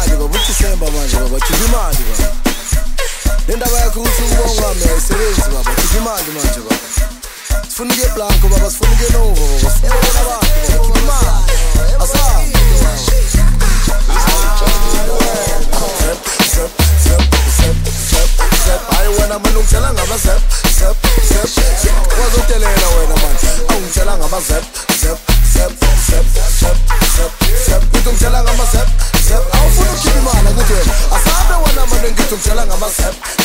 imali baba, uDisemba manje baba, khipha imali baba. Le ndaba yakho ukuthi ubonga wami ayisebenzi baba, khipha imali manje baba. Sifuna ukuye Blanco baba, sifuna ukuye Nova baba, sifuna ukubona abantu baba, khipha imali. Asahambe hayi wena manje ungitshela ngama-zep wazodelela wena manje awungitshela ngama-zep ngithi ungitshela ngama-zep awufuna ukukhipha imali akuthi wena asabe wena manje ngithi ungitshela ngama-zep